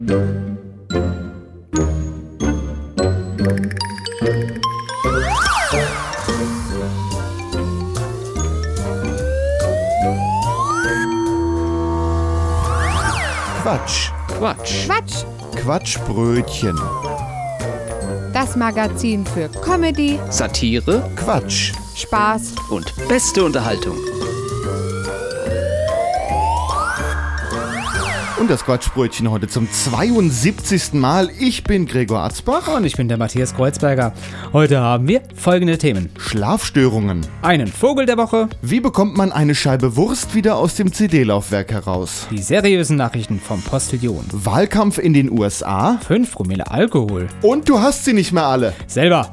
Quatsch. Quatschbrötchen. Das Magazin für Comedy, Satire, Quatsch. Spaß und beste Unterhaltung. Und das Quatschbrötchen heute zum 72. Mal. Ich bin Gregor Atzbach. Und ich bin der Matthias Kreuzberger. Heute haben wir folgende Themen. Schlafstörungen. Einen Vogel der Woche, Wie bekommt man eine Scheibe Wurst wieder aus dem CD-Laufwerk heraus? die seriösen Nachrichten vom Postillion, Wahlkampf in den USA. 5 Promille Alkohol, Und du hast sie nicht mehr alle. selber.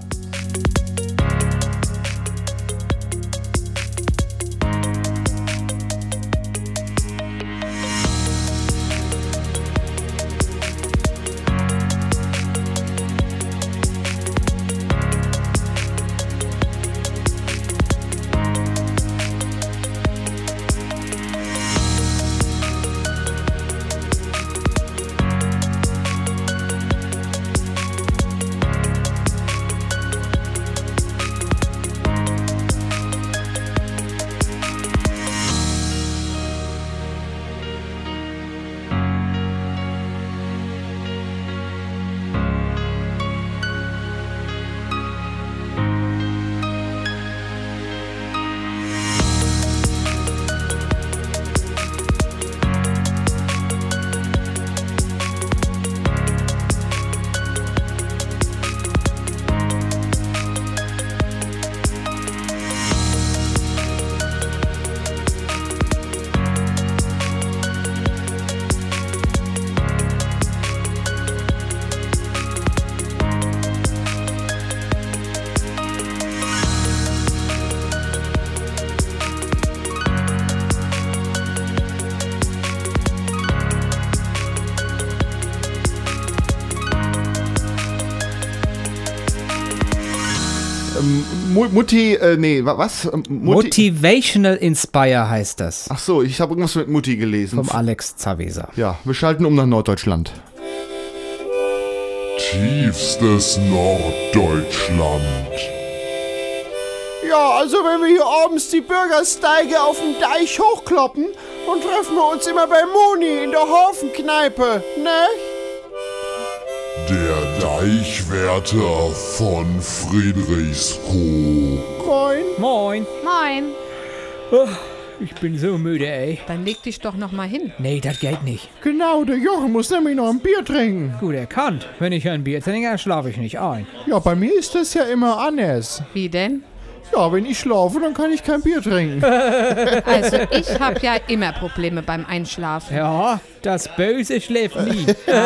Motivational Inspire heißt das. Ach so, ich habe irgendwas mit Mutti gelesen. Vom Alex Zaweser. Ja, wir schalten um nach Norddeutschland. Tiefstes Norddeutschland. Ja, also wenn wir hier abends die Bürgersteige auf dem Deich hochkloppen, dann treffen wir uns immer bei Moni in der Hafenkneipe, ne? Der Deichwärter von Friedrichskoog. Moin. Moin. Moin. Ich bin so müde, ey. Dann leg dich doch noch mal hin. Nee, das geht nicht. Genau, der Jochen muss nämlich noch ein Bier trinken. Gut erkannt. Wenn ich ein Bier trinke, schlafe ich nicht ein. Ja, bei mir ist das ja immer anders. Wie denn? Ja, wenn ich schlafe, dann kann ich kein Bier trinken. Also ich habe ja immer Probleme beim Einschlafen. Ja, das Böse schläft nie.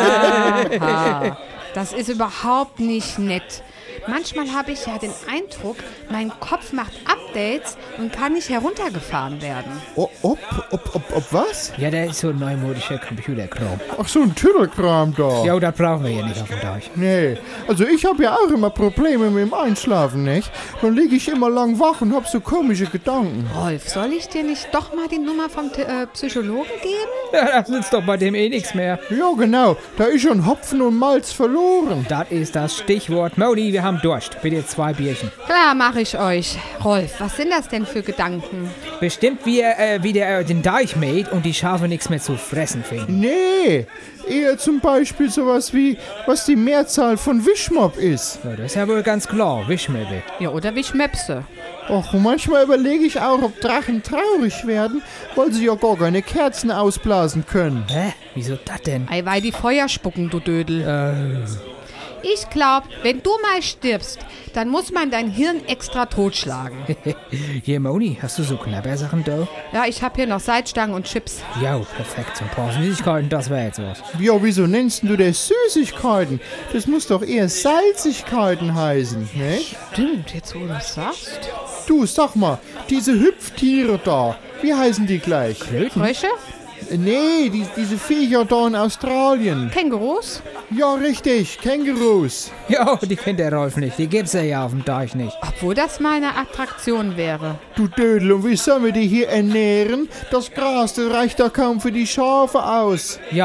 Aha, das ist überhaupt nicht nett. Manchmal habe ich ja den Eindruck, mein Kopf macht Updates und kann nicht heruntergefahren werden. Ob was? Ja, der ist so ein neumodischer Computerkram. Ach, so ein Tüdelkram da. Ja, das brauchen wir ja nicht auf dem Deich. Nee, also ich habe ja auch immer Probleme mit dem Einschlafen, nicht? Dann liege ich immer lang wach und hab so komische Gedanken. Rolf, soll ich dir nicht doch mal die Nummer vom Psychologen geben? Ja, das nützt doch bei dem eh nichts mehr. Ja, genau, da ist schon Hopfen und Malz verloren. Das ist das Stichwort. Modi, wir haben Durst. Bitte 2 Bierchen. Klar, mache ich euch. Rolf, was sind das denn für Gedanken? Bestimmt wie der den Deich mäht und die Schafe nichts mehr zu fressen finden. Nee, eher zum Beispiel sowas wie, was die Mehrzahl von Wischmopp ist. Ja, das ist ja wohl ganz klar. Wischmöbel. Ja, oder wie Schmöpse. Och, und manchmal überlege ich auch, ob Drachen traurig werden, weil sie ja gar keine Kerzen ausblasen können. Hä? Wieso das denn? Ei, weil die Feuer spucken, du Dödel. Ich glaub, wenn du mal stirbst, dann muss man dein Hirn extra totschlagen. Hier, Moni, hast du so Knabbersachen da? Ja, ich hab hier noch Salzstangen und Chips. Ja, perfekt. So ein paar Süßigkeiten, das wäre jetzt was. Ja, wieso nennst du das Süßigkeiten? Das muss doch eher Salzigkeiten heißen, ne? Stimmt, jetzt wo du es sagst. Du, sag mal, diese Hüpftiere da, wie heißen die gleich? Frösche? Nee, diese Viecher da in Australien. Kängurus? Ja, richtig, Kängurus. Ja, die kennt der Rolf nicht. Die gibt's ja auf dem Deich nicht. Obwohl das mal eine Attraktion wäre. Du Dödel, und wie sollen wir die hier ernähren? Das Gras, das reicht doch kaum für die Schafe aus. Ja,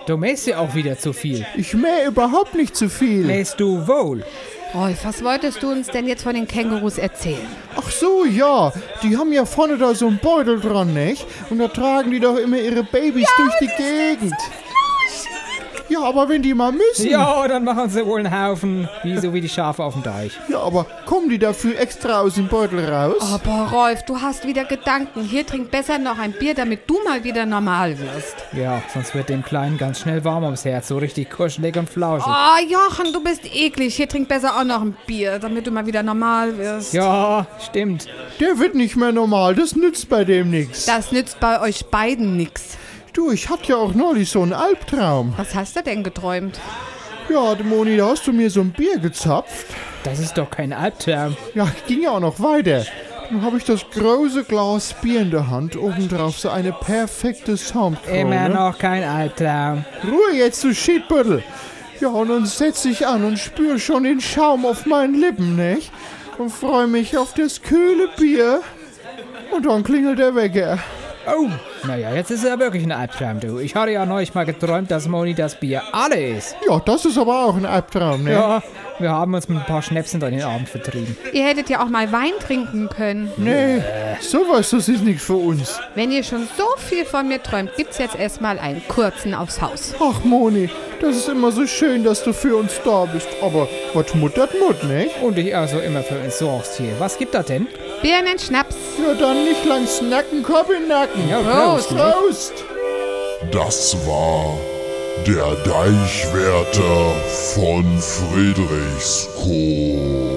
Du mähst ja auch wieder zu viel. Ich mähe überhaupt nicht zu viel. Mähst du wohl? Rolf, was wolltest du uns denn jetzt von den Kängurus erzählen? Ach so, ja. Die haben ja vorne da so einen Beutel dran, nicht? Und da tragen die doch immer ihre Babys durch die Gegend. Ja, aber wenn die mal müssen. Ja, dann machen sie wohl einen Haufen, so wie die Schafe auf dem Deich. Ja, aber kommen die dafür extra aus dem Beutel raus? Oh, boah, Rolf, du hast wieder Gedanken. Hier, trink besser noch ein Bier, damit du mal wieder normal wirst. Ja, sonst wird dem Kleinen ganz schnell warm ums Herz, so richtig kuschelig und flauschig. Oh, Jochen, du bist eklig. Hier, trink besser auch noch ein Bier, damit du mal wieder normal wirst. Ja, stimmt. Der wird nicht mehr normal, das nützt bei dem nichts. Das nützt bei euch beiden nix. Du, ich hatte ja auch neulich so einen Albtraum. Was hast du denn geträumt? Ja, Moni, da hast du mir so ein Bier gezapft. Das ist doch kein Albtraum. Ja, ging ja auch noch weiter. Dann habe ich das große Glas Bier in der Hand, obendrauf so eine perfekte Soundkrone. Immer noch kein Albtraum. Ruhe jetzt, du Schiedbüttel. Ja, und dann setz ich an und spür schon den Schaum auf meinen Lippen, nicht? Und freue mich auf das kühle Bier. Und dann klingelt der Wecker. Oh, naja, jetzt ist er wirklich ein Albtraum, du. Ich hatte ja neulich mal geträumt, dass Moni das Bier alle ist. Ja, das ist aber auch ein Albtraum, ne? Ja, wir haben uns mit ein paar Schnäpsen da den Abend vertrieben. Ihr hättet ja auch mal Wein trinken können. Nee, sowas, das ist nichts für uns. Wenn ihr schon so viel von mir träumt, gibt's jetzt erstmal einen kurzen aufs Haus. Ach, Moni, das ist immer so schön, dass du für uns da bist. Aber was muttert Mut, nicht? Und ich also immer für uns sorgst hier. Was gibt das denn? Birnen, Schnaps. Ja, dann nicht lang snacken, Kopf in den Nacken. Ja, Prost. Prost! Das war der Deichwärter von Friedrichskoog.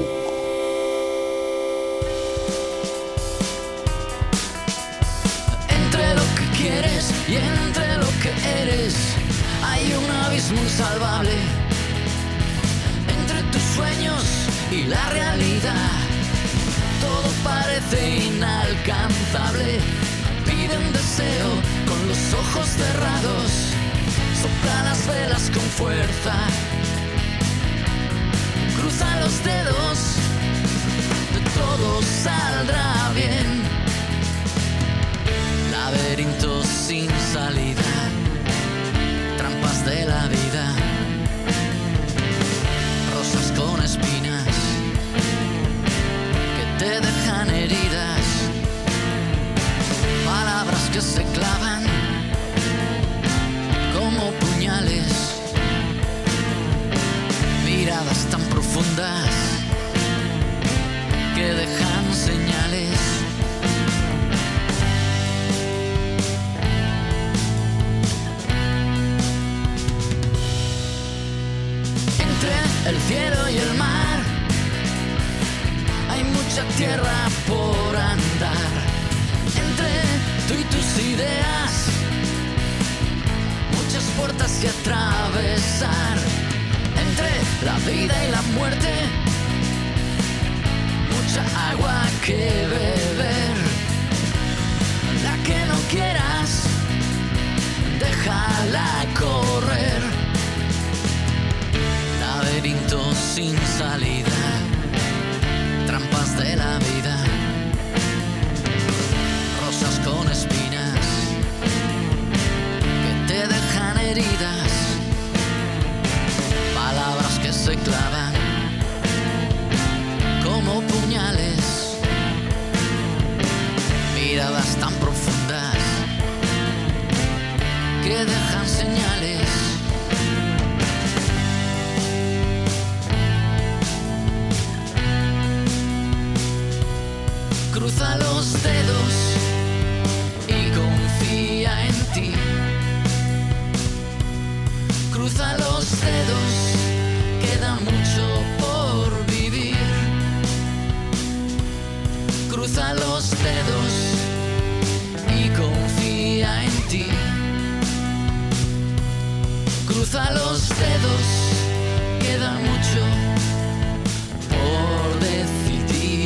Entre lo que quieres y entre lo que eres hay un abismo insalvable. Entre tus sueños y la realidad todo parece inalcanzable. Pide un deseo con los ojos cerrados, sopla las velas con fuerza, cruza los dedos, de todo saldrá bien. Laberintos sin salida, trampas de la vida, rosas con espinas que te dejan heridas, palabras que se clavan como puñales, miradas tan profundas que dejan señales. Entre el cielo y el mar hay mucha tierra por andar. Entre tú y tus ideas muchas puertas que atravesar. Entre la vida y la muerte mucha agua que beber. La que no quieras déjala correr. Laberintos sin salida, trampas de la vida, rosas con espinas que te dejan heridas, palabras que se clavan como puñales, miradas tan profundas que dejan señales. Cruza los dedos y confía en ti. Cruza los dedos, queda mucho por vivir. Cruza los dedos y confía en ti. Cruza los dedos, queda mucho por decidir.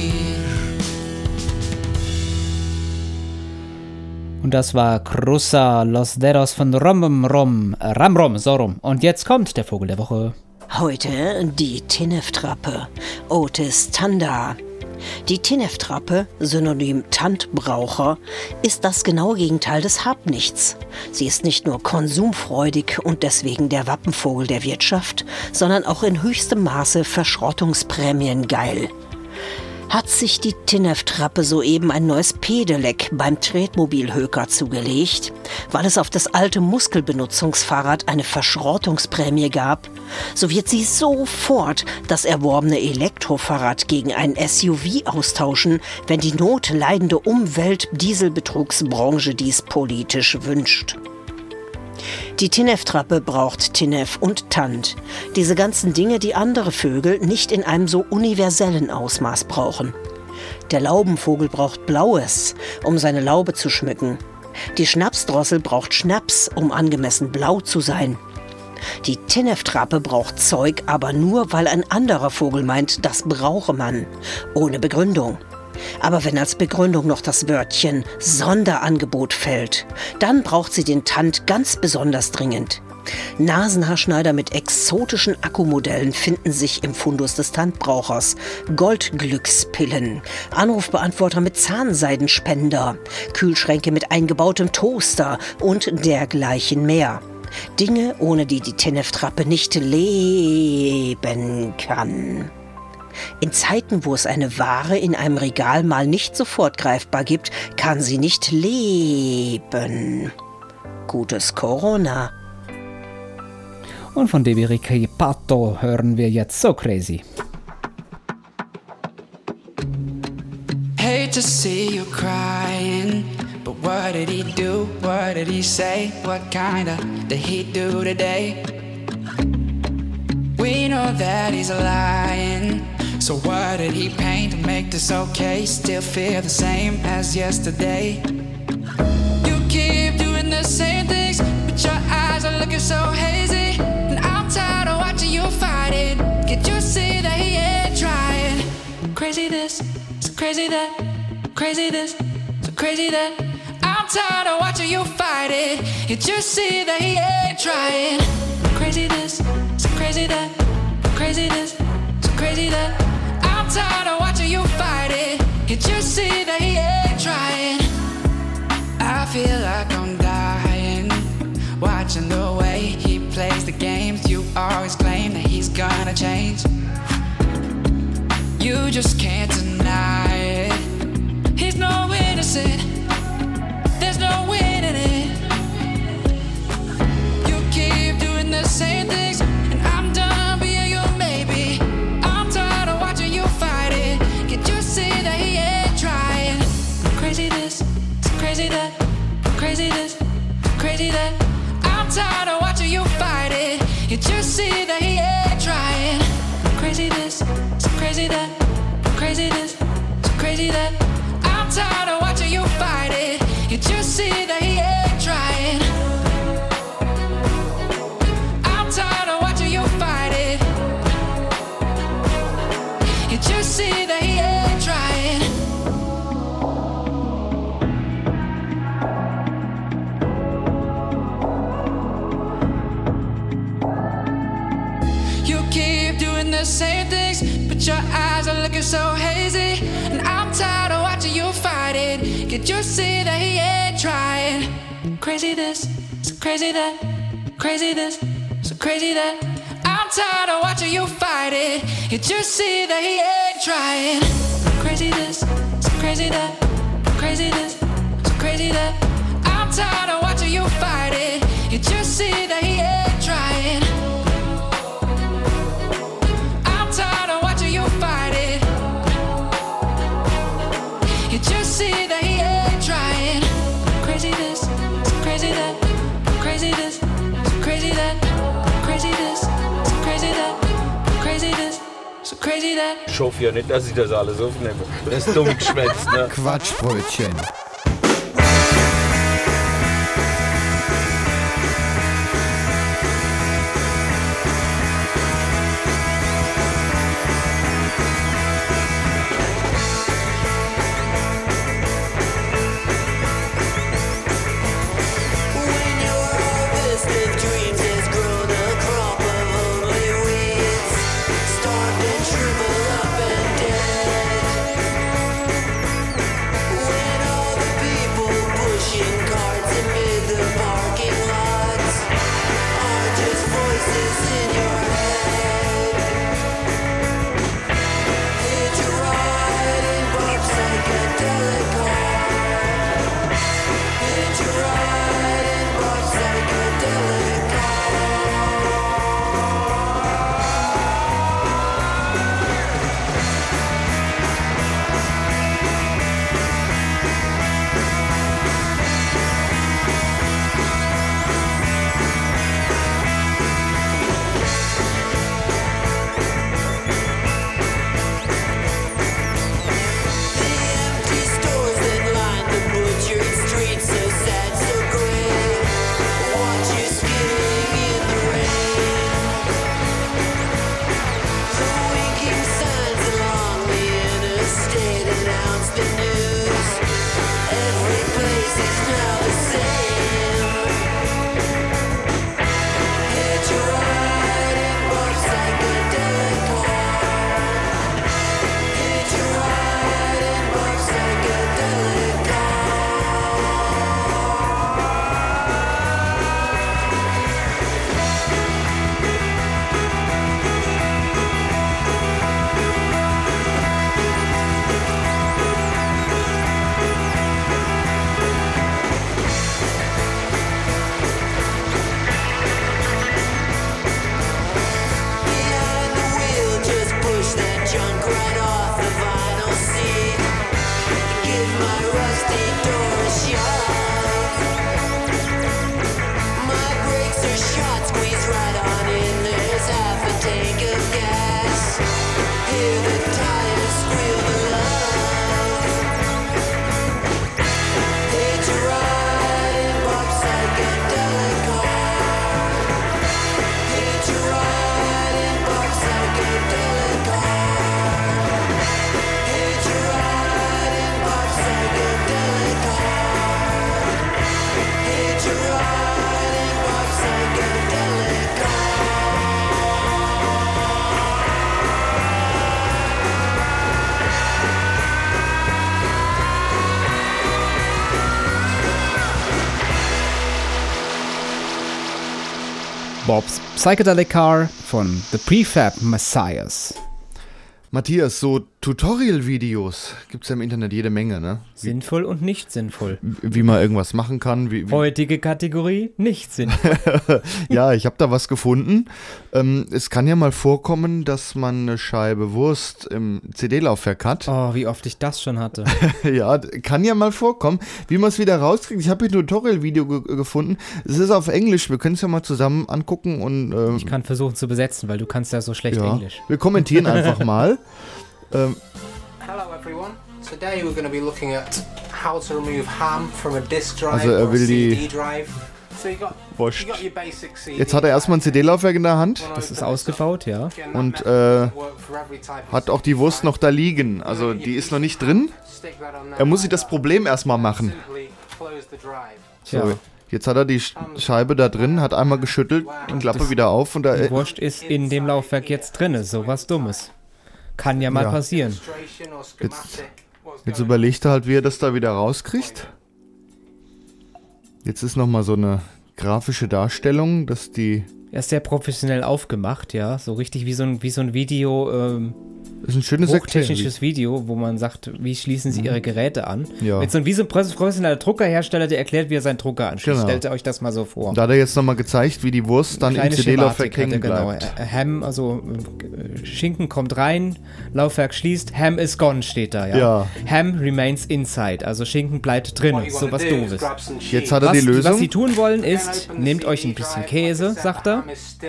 Und das war Cruza los Dedos von Ramrom, so rum. Und jetzt kommt der Vogel der Woche. Heute die Tineftrappe, Otis Tanda. Die Tinef-Trappe, synonym Tandbraucher, ist das genaue Gegenteil des Habnichts. Sie ist nicht nur konsumfreudig und deswegen der Wappenvogel der Wirtschaft, sondern auch in höchstem Maße verschrottungsprämiengeil. Hat sich die Tinef-Trappe soeben ein neues Pedelec beim Tretmobilhöker zugelegt, weil es auf das alte Muskelbenutzungsfahrrad eine Verschrottungsprämie gab, so wird sie sofort das erworbene Elektrofahrrad gegen ein SUV austauschen, wenn die notleidende Umwelt-Dieselbetrugsbranche dies politisch wünscht. Die Tinef-Trappe braucht Tinef und Tand. Diese ganzen Dinge, die andere Vögel nicht in einem so universellen Ausmaß brauchen. Der Laubenvogel braucht Blaues, um seine Laube zu schmücken. Die Schnapsdrossel braucht Schnaps, um angemessen blau zu sein. Die Tinef-Trappe braucht Zeug, aber nur, weil ein anderer Vogel meint, das brauche man. Ohne Begründung. Aber wenn als Begründung noch das Wörtchen Sonderangebot fällt, dann braucht sie den Tand ganz besonders dringend. Nasenhaarschneider mit exotischen Akkumodellen finden sich im Fundus des Tandbrauchers. Goldglückspillen, Anrufbeantworter mit Zahnseidenspender, Kühlschränke mit eingebautem Toaster und dergleichen mehr. Dinge, ohne die die Tinef-Trappe nicht leben kann. In Zeiten, wo es eine Ware in einem Regal mal nicht sofort greifbar gibt, kann sie nicht leben. Gutes Corona. Und von Debiriki Pato hören wir jetzt So Crazy. Hate to see you crying, but what did he do? What did he say? What kinda did he do today? We know that he's lying. So what did he paint to make this okay? Still feel the same as yesterday. You keep doing the same things, but your eyes are looking so hazy. And I'm tired of watching you fight it. Can't you see that he ain't trying? Crazy this, so crazy that, crazy this, so crazy that. I'm tired of watching you fight it. Can't you see that he ain't trying? Crazy this, so crazy that, crazy this, so crazy that. I'm tired of watching you fight it. Can't you see that he ain't trying? I feel like I'm dying, watching the way he plays the games. You always claim that he's gonna change. You just can't deny it. He's no innocent, there's no winning it. You keep doing the same things, and I'm done being your maybe. I'm tired of watching you fight it. Can't you see that he ain't trying? Crazy this, so crazy that, crazy this, so crazy that. I'm tired of watching you fight it. Can't you see that he ain't trying? Crazy this, so crazy that, crazy this, so crazy that. I'm tired of watching you fight it. Can't you see that he ain't trying? I'm tired of watching you fight it. Can't you see that he ain't trying? You keep doing the same things, but your eyes are looking so hazy. And I'm tired of watching you fight it. Can't you see that he ain't trying? Crazy this, so crazy that, crazy this, so crazy that. I'm tired of watching you fight it. Can't you see that he ain't trying? Crazy this, so crazy that, crazy this, so crazy that. I'm tired of watching you fight it. Can't you see that he ain't trying? I'm tired of watching you fight it. Can't you see that he ain't trying? Crazy this, so crazy that, crazy this, so crazy that, crazy this, so crazy that, crazy this, so crazy that. Ich hoffe ja nicht, dass ich das alles aufnehme. Das ist dumm geschwätzt, ne? Quatschbrötchen. Starved and shriveled up and dead. Bob's Psychedelic Car von The Prefab Messiahs. Matthias, so Tutorial-Videos gibt es ja im Internet jede Menge, ne? Sinnvoll und nicht sinnvoll. Wie man irgendwas machen kann. Heutige Kategorie, nicht sinnvoll. Ja, ich habe da was gefunden. Es kann ja mal vorkommen, dass man eine Scheibe Wurst im CD-Laufwerk hat. Oh, wie oft ich das schon hatte. Ja, kann ja mal vorkommen. Wie man es wieder rauskriegt, ich habe hier ein Tutorial-Video gefunden. Es ist auf Englisch, wir können es ja mal zusammen angucken. Und ich kann versuchen zu besetzen, weil du kannst ja so schlecht Englisch. Wir kommentieren einfach mal. Hello everyone. Today we're going to be looking at how to remove ham from a disk drive or a CD drive. So you got your basic CD. Jetzt hat er erstmal ein CD-Laufwerk in der Hand. Das ist ausgebaut, ja. Und hat auch die Wurst noch da liegen. Also die ist noch nicht drin. Er muss sich das Problem erstmal machen. So, jetzt hat er die Scheibe da drin, hat einmal geschüttelt, die Klappe wieder auf. Und die Wurst ist in dem Laufwerk jetzt drin. So was Dummes. Kann ja mal passieren. Jetzt überlegt er halt, wie er das da wieder rauskriegt. Jetzt ist nochmal so eine grafische Darstellung, dass die... Er ist sehr professionell aufgemacht, ja. So richtig wie so ein Video... Das ist ein schönes hochtechnisches Video, wo man sagt, wie schließen Sie Ihre Geräte an. Ja. Mit so einem, wie so ein professioneller Druckerhersteller, der erklärt, wie er seinen Drucker anschließt. Genau. Stellt euch das mal so vor. Da hat er jetzt nochmal gezeigt, wie die Wurst dann im CD-Laufwerk hängen bleibt. Genau. Ham, also Schinken kommt rein, Laufwerk schließt, Ham is gone steht da, ja. Ham remains inside, also Schinken bleibt drin, so was Doofes. Jetzt hat er die Lösung. Was Sie tun wollen ist, nehmt euch ein bisschen Käse, sagt er.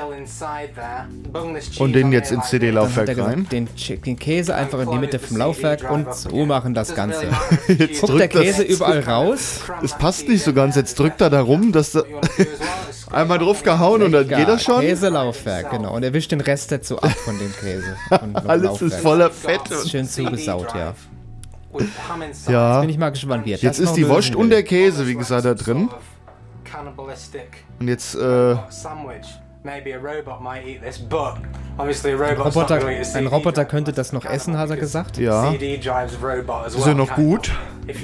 Und den jetzt ins CD-Laufwerk rein. Den Käse einfach in die Mitte vom Laufwerk und so machen das Ganze. Jetzt guckt der Käse überall raus. Es passt nicht so ganz. Jetzt drückt er da rum, dass da einmal drauf gehauen und dann geht das schon. Käselaufwerk, genau. Und er wischt den Rest dazu ab von dem Käse. Alles Laufwerk. ist voller Fett. Das ist schön zugesaut, ja. Ja. Jetzt bin ich mal gespannt, wie er jetzt ist die Wurst und der Käse, wie gesagt, da drin. Und jetzt, ein Roboter könnte das noch essen, hat er gesagt. Ja. Ist ja noch gut.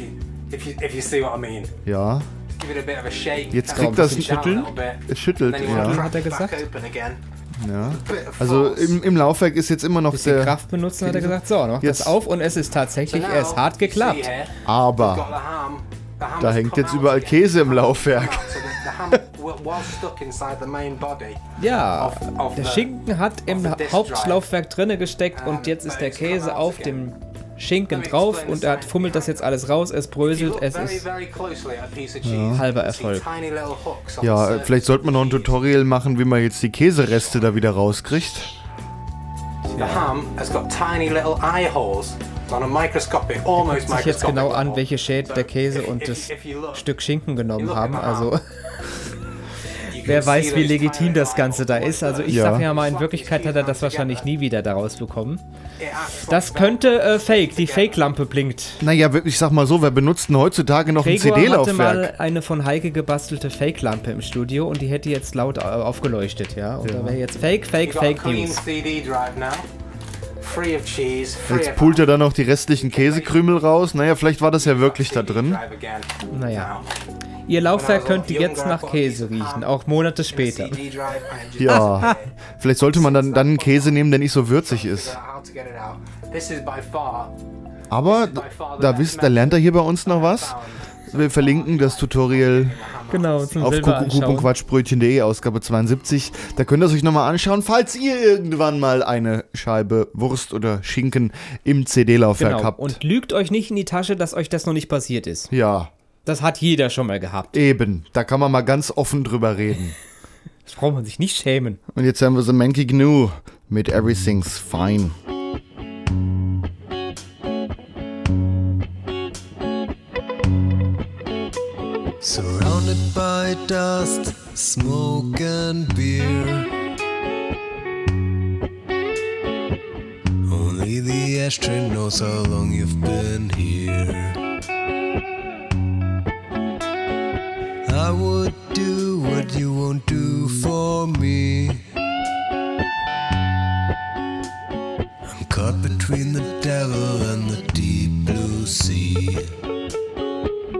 Ja. Jetzt kriegt das ein Schütteln. Es schüttelt, ja. Hat er gesagt. Ja. Also im Laufwerk ist jetzt immer noch der Kraft benutzen, hat er gesagt. So, noch jetzt das auf und es ist tatsächlich, es hat geklappt. Aber da hängt jetzt überall Käse im Laufwerk. Ja, der Schinken hat im Hauptlaufwerk drinne gesteckt und jetzt ist der Käse auf dem Schinken drauf und er fummelt das jetzt alles raus, es bröselt, es ist halber Erfolg. Ja, vielleicht sollte man noch ein Tutorial machen, wie man jetzt die Käsereste da wieder rauskriegt. Sich jetzt genau an, welche Schäden der Käse und das Stück Schinken genommen haben, also... Wer weiß, wie legitim das Ganze da ist. Also ich sag ja mal, in Wirklichkeit hat er das wahrscheinlich nie wieder daraus bekommen. Das könnte Fake, die Fake-Lampe blinkt. Naja, wirklich, ich sag mal so, wer benutzt denn heutzutage noch ein CD-Laufwerk? Ich hatte mal eine von Heike gebastelte Fake-Lampe im Studio und die hätte jetzt laut aufgeleuchtet, ja. Und da wäre jetzt Fake News. Jetzt pult er dann noch die restlichen Käsekrümel raus. Naja, vielleicht war das ja wirklich da drin. Naja. Ihr Laufwerk könnte jetzt nach Käse riechen, auch Monate später. Ja, vielleicht sollte man dann einen Käse nehmen, der nicht so würzig ist. Aber da lernt er hier bei uns noch was. Wir verlinken das Tutorial auf kuckuck-quatschbrötchen.de, Ausgabe 72. Da könnt ihr es euch nochmal anschauen, falls ihr irgendwann mal eine Scheibe Wurst oder Schinken im CD-Laufwerk habt. Und lügt euch nicht in die Tasche, dass euch das noch nicht passiert ist. Ja. Das hat jeder schon mal gehabt. Eben, da kann man mal ganz offen drüber reden. Das braucht man sich nicht schämen. Und jetzt haben wir The Manky Gnu mit Everything's Fine. Surrounded by dust, smoke and beer. Only the ashtray knows how long you've been here. I would do what you won't do for me. I'm caught between the devil and the deep blue sea.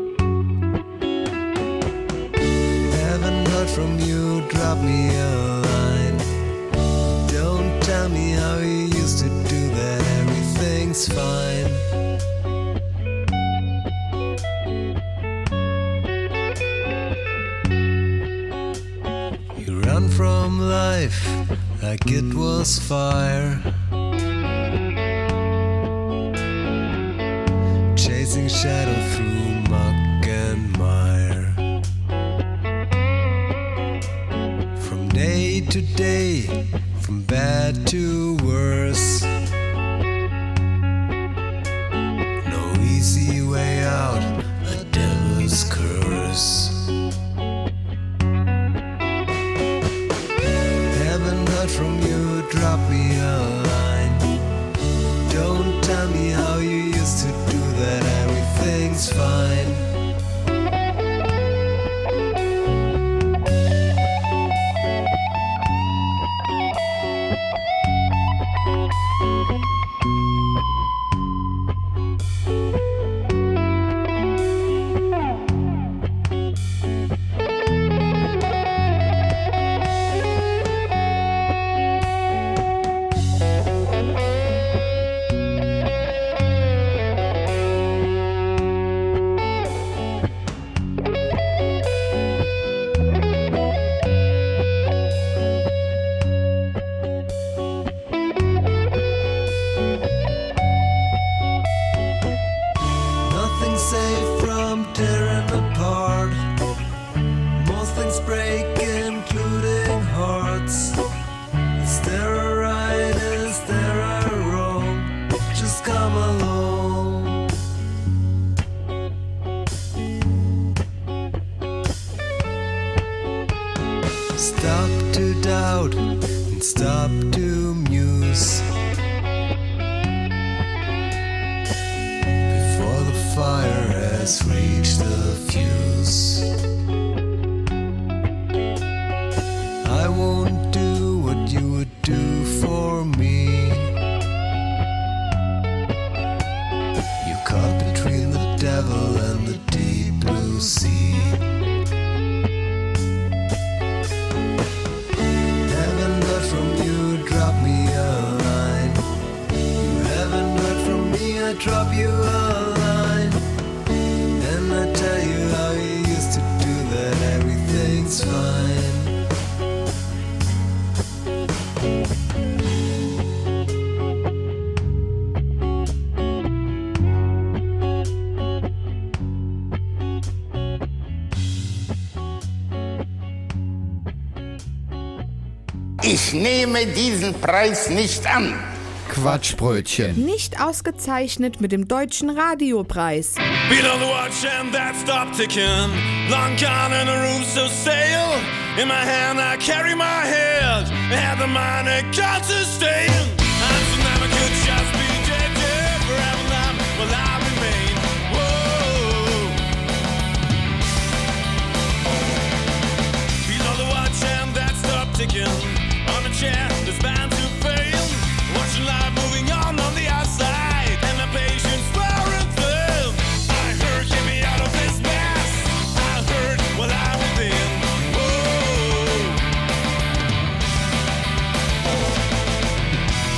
Haven't heard from you, drop me a line. like it was fire. Chasing shadow through muck and mire. From day to day, from bad to worse. No easy way out, a devil's curse. Haven't heard from you, drop me a line. Don't tell me how you used to do that, everything's fine. Stop to doubt and stop to muse before the fire has reached the fuse. I won't do what you would do for me. You caught between the devil and the deep blue sea. From you, drop me a line. You haven't heard from me, I drop you a line. And I tell you how you used to do that, everything's fine. Ich nehme diesen Preis nicht an. Quatschbrötchen. Nicht ausgezeichnet mit dem Deutschen Radiopreis. Beat on the watch and that stopped ticking. Long gone and the room so stale. In my hand I carry my head. I had the mind I got to stay in. I'm so never could just be dead, dead. Forever now will I remain. Whoa. Beat on the watch and that stopped ticking. On a chair that's bound to fail. Watching life moving on the outside. And my patience wearing thin. I heard, get me out of this mess. I heard what I was in. Whoa.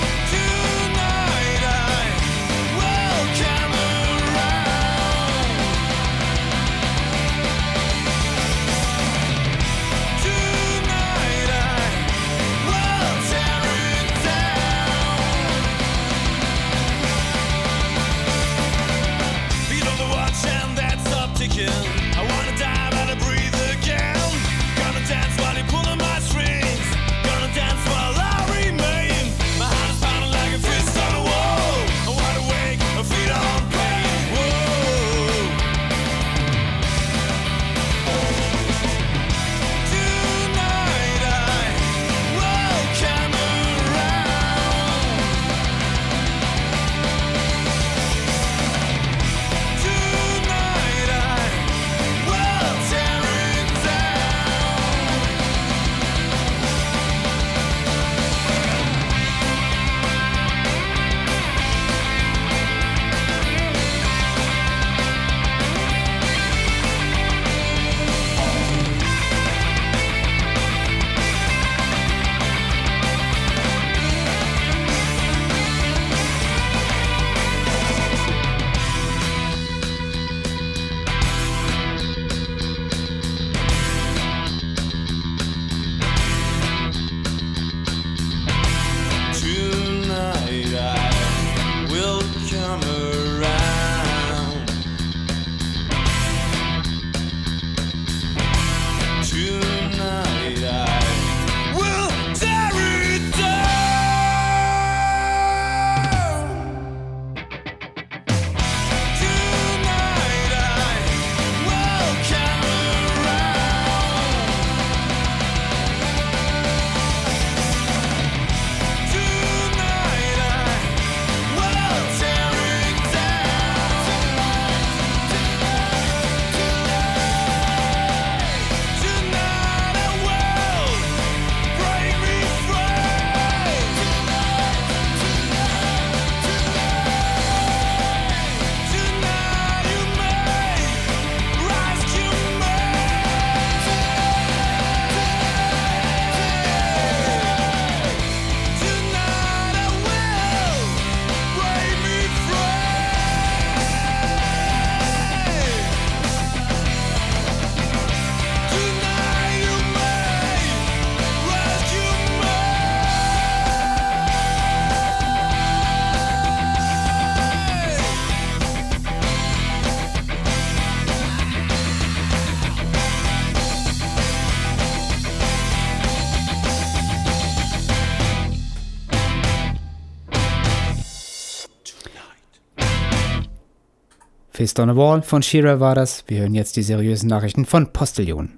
Fist on a Wall von Shearer war das. Wir hören jetzt die seriösen Nachrichten von Postillon.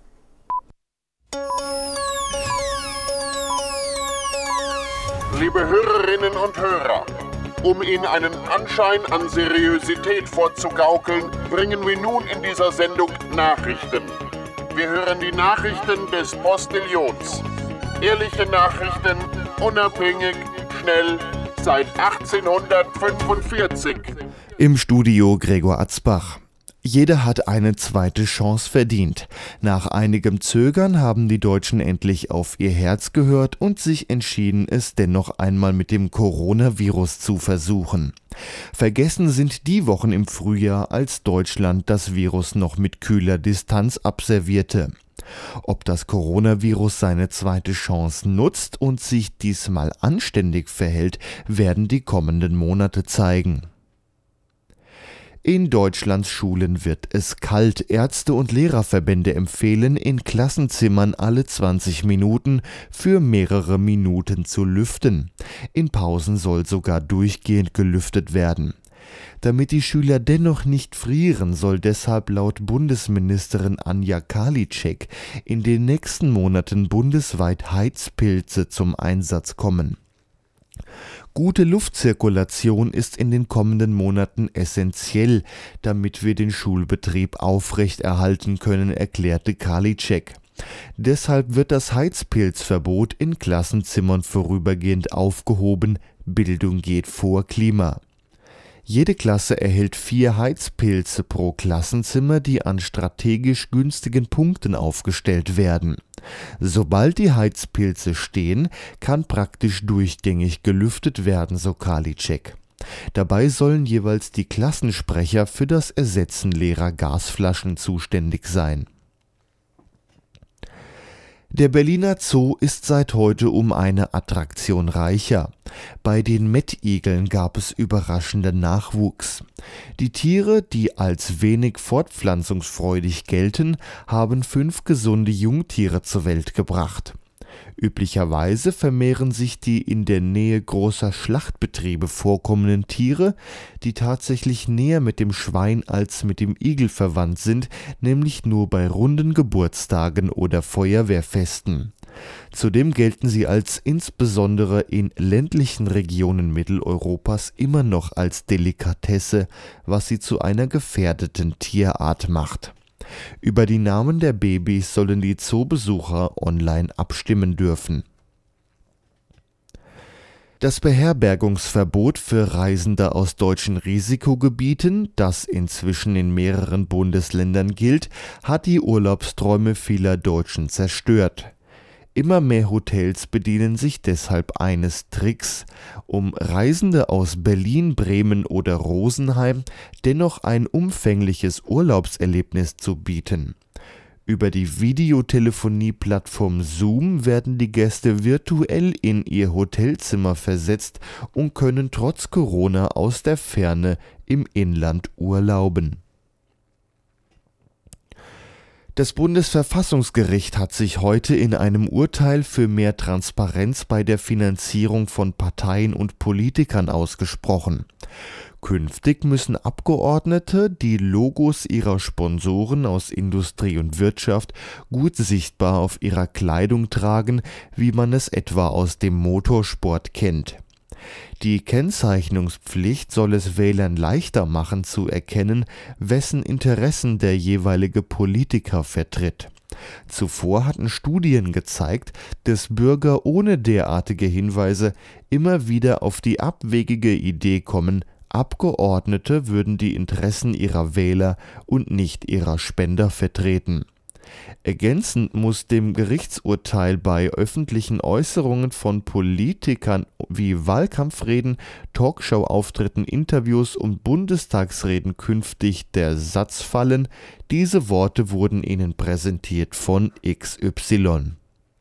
Liebe Hörerinnen und Hörer, um Ihnen einen Anschein an Seriosität vorzugaukeln, bringen wir nun in dieser Sendung Nachrichten. Wir hören die Nachrichten des Postillons. Ehrliche Nachrichten, unabhängig, schnell, seit 1845. Im Studio Gregor Atzbach. Jeder hat eine zweite Chance verdient. Nach einigem Zögern haben die Deutschen endlich auf ihr Herz gehört und sich entschieden, es dennoch einmal mit dem Coronavirus zu versuchen. Vergessen sind die Wochen im Frühjahr, als Deutschland das Virus noch mit kühler Distanz abservierte. Ob das Coronavirus seine zweite Chance nutzt und sich diesmal anständig verhält, werden die kommenden Monate zeigen. In Deutschlands Schulen wird es kalt. Ärzte und Lehrerverbände empfehlen, in Klassenzimmern alle 20 Minuten für mehrere Minuten zu lüften. In Pausen soll sogar durchgehend gelüftet werden. Damit die Schüler dennoch nicht frieren, soll deshalb laut Bundesministerin Anja Karliczek in den nächsten Monaten bundesweit Heizpilze zum Einsatz kommen. Gute Luftzirkulation ist in den kommenden Monaten essentiell, damit wir den Schulbetrieb aufrechterhalten können, erklärte Karliczek. Deshalb wird das Heizpilzverbot in Klassenzimmern vorübergehend aufgehoben. Bildung geht vor Klima. Jede Klasse erhält 4 Heizpilze pro Klassenzimmer, die an strategisch günstigen Punkten aufgestellt werden. Sobald die Heizpilze stehen, kann praktisch durchgängig gelüftet werden, so Karliczek. Dabei sollen jeweils die Klassensprecher für das Ersetzen leerer Gasflaschen zuständig sein. Der Berliner Zoo ist seit heute um eine Attraktion reicher. Bei den Mettigeln gab es überraschenden Nachwuchs. Die Tiere, die als wenig fortpflanzungsfreudig gelten, haben 5 gesunde Jungtiere zur Welt gebracht. Üblicherweise vermehren sich die in der Nähe großer Schlachtbetriebe vorkommenden Tiere, die tatsächlich näher mit dem Schwein als mit dem Igel verwandt sind, nämlich nur bei runden Geburtstagen oder Feuerwehrfesten. Zudem gelten sie als insbesondere in ländlichen Regionen Mitteleuropas immer noch als Delikatesse, was sie zu einer gefährdeten Tierart macht. Über die Namen der Babys sollen die Zoobesucher online abstimmen dürfen. Das Beherbergungsverbot für Reisende aus deutschen Risikogebieten, das inzwischen in mehreren Bundesländern gilt, hat die Urlaubsträume vieler Deutschen zerstört. Immer mehr Hotels bedienen sich deshalb eines Tricks, um Reisende aus Berlin, Bremen oder Rosenheim dennoch ein umfängliches Urlaubserlebnis zu bieten. Über die Videotelefonie-Plattform Zoom werden die Gäste virtuell in ihr Hotelzimmer versetzt und können trotz Corona aus der Ferne im Inland urlauben. Das Bundesverfassungsgericht hat sich heute in einem Urteil für mehr Transparenz bei der Finanzierung von Parteien und Politikern ausgesprochen. Künftig müssen Abgeordnete die Logos ihrer Sponsoren aus Industrie und Wirtschaft gut sichtbar auf ihrer Kleidung tragen, wie man es etwa aus dem Motorsport kennt. Die Kennzeichnungspflicht soll es Wählern leichter machen zu erkennen, wessen Interessen der jeweilige Politiker vertritt. Zuvor hatten Studien gezeigt, dass Bürger ohne derartige Hinweise immer wieder auf die abwegige Idee kommen, Abgeordnete würden die Interessen ihrer Wähler und nicht ihrer Spender vertreten. Ergänzend muss dem Gerichtsurteil bei öffentlichen Äußerungen von Politikern wie Wahlkampfreden, Talkshow-Auftritten, Interviews und Bundestagsreden künftig der Satz fallen: Diese Worte wurden Ihnen präsentiert von XY.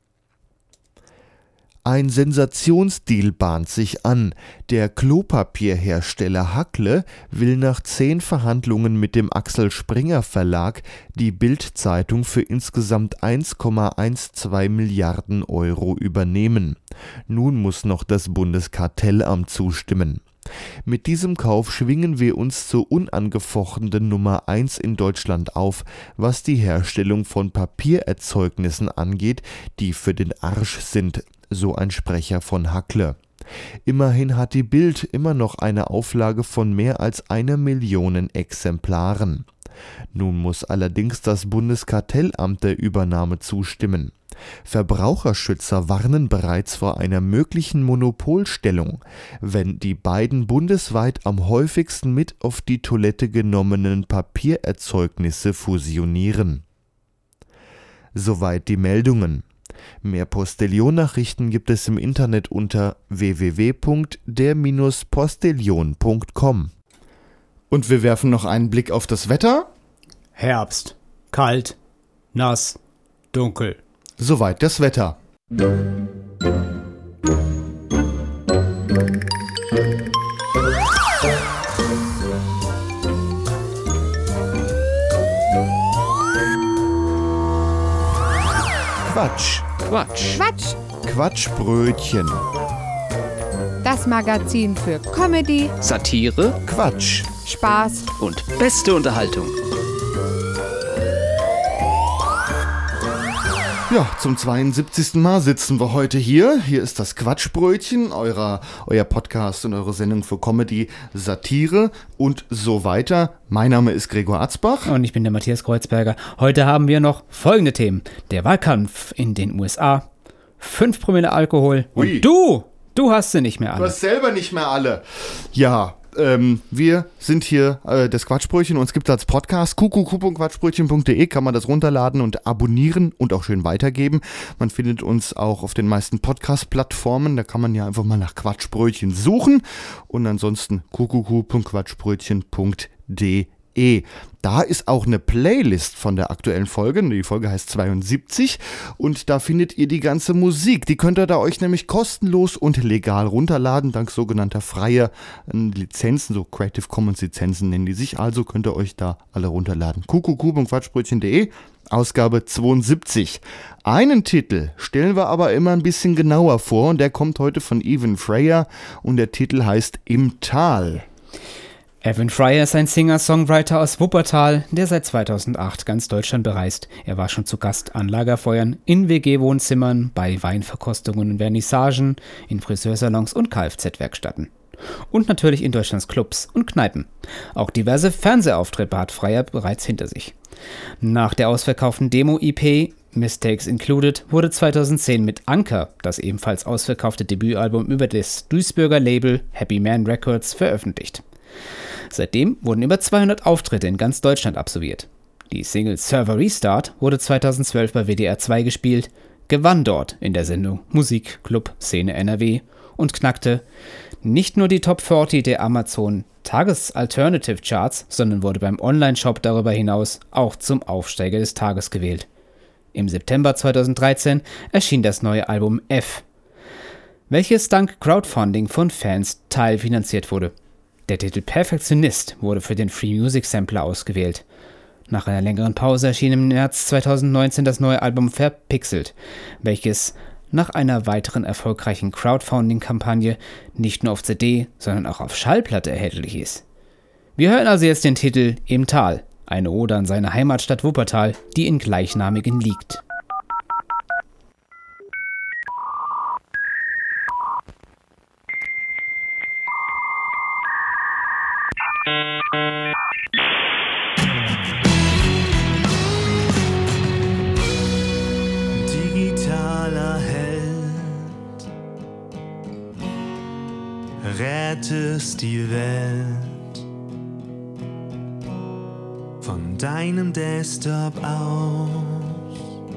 Ein Sensationsdeal bahnt sich an. Der Klopapierhersteller Hackle will nach 10 Verhandlungen mit dem Axel Springer Verlag die Bild-Zeitung für insgesamt 1,12 Milliarden Euro übernehmen. Nun muss noch das Bundeskartellamt zustimmen. Mit diesem Kauf schwingen wir uns zur unangefochtenen Nummer 1 in Deutschland auf, was die Herstellung von Papiererzeugnissen angeht, die für den Arsch sind, so ein Sprecher von Hackle. Immerhin hat die Bild immer noch eine Auflage von mehr als 1 Million Exemplaren. Nun muss allerdings das Bundeskartellamt der Übernahme zustimmen. Verbraucherschützer warnen bereits vor einer möglichen Monopolstellung, wenn die beiden bundesweit am häufigsten mit auf die Toilette genommenen Papiererzeugnisse fusionieren. Soweit die Meldungen. Mehr Postillon-Nachrichten gibt es im Internet unter www.der-postillon.com. Und wir werfen noch einen Blick auf das Wetter. Herbst. Kalt. Nass. Dunkel. Soweit das Wetter. Quatsch. Quatschbrötchen. Das Magazin für Comedy, Satire, Quatsch, Spaß und beste Unterhaltung. Ja, zum 72. Mal sitzen wir heute hier. Hier ist das Quatschbrötchen, euer Podcast und eure Sendung für Comedy, Satire und so weiter. Mein Name ist Gregor Atzbach. Und ich bin der Matthias Kreuzberger. Heute haben wir noch folgende Themen. Der Wahlkampf in den USA, 5 Promille Alkohol und du hast sie nicht mehr alle. Du hast selber nicht mehr alle. Ja, wir sind hier das Quatschbrötchen, uns gibt es als Podcast. quatschbrötchen.de kann man das runterladen und abonnieren und auch schön weitergeben. Man findet uns auch auf den meisten Podcast-Plattformen. Da kann man ja einfach mal nach Quatschbrötchen suchen. Und ansonsten quatschbrötchen.de. Da ist auch eine Playlist von der aktuellen Folge. Die Folge heißt 72 und da findet ihr die ganze Musik. Die könnt ihr da euch nämlich kostenlos und legal runterladen, dank sogenannter freier Lizenzen, so Creative Commons Lizenzen nennen die sich. Also könnt ihr euch da alle runterladen. quatschbrötchen.de, Ausgabe 72. Einen Titel stellen wir aber immer ein bisschen genauer vor und der kommt heute von Evan Freyer und der Titel heißt Im Tal. Evan Freyer ist ein Singer-Songwriter aus Wuppertal, der seit 2008 ganz Deutschland bereist. Er war schon zu Gast an Lagerfeuern, in WG-Wohnzimmern, bei Weinverkostungen und Vernissagen, in Friseursalons und Kfz-Werkstätten. Und natürlich in Deutschlands Clubs und Kneipen. Auch diverse Fernsehauftritte hat Freyer bereits hinter sich. Nach der ausverkauften Demo-EP Mistakes Included wurde 2010 mit Anker das ebenfalls ausverkaufte Debütalbum über das Duisburger Label Happy Man Records veröffentlicht. Seitdem wurden über 200 Auftritte in ganz Deutschland absolviert. Die Single Server Restart wurde 2012 bei WDR 2 gespielt, gewann dort in der Sendung Musik Club Szene NRW und knackte nicht nur die Top 40 der Amazon Tages-Alternative Charts, sondern wurde beim Online-Shop darüber hinaus auch zum Aufsteiger des Tages gewählt. Im September 2013 erschien das neue Album F, welches dank Crowdfunding von Fans teilfinanziert wurde. Der Titel Perfektionist wurde für den Free Music Sampler ausgewählt. Nach einer längeren Pause erschien im März 2019 das neue Album Verpixelt, welches nach einer weiteren erfolgreichen Crowdfunding-Kampagne nicht nur auf CD, sondern auch auf Schallplatte erhältlich ist. Wir hören also jetzt den Titel Im Tal, eine Ode an seine Heimatstadt Wuppertal, die in gleichnamigen liegt. Digitaler Held, rettest die Welt von deinem Desktop aus.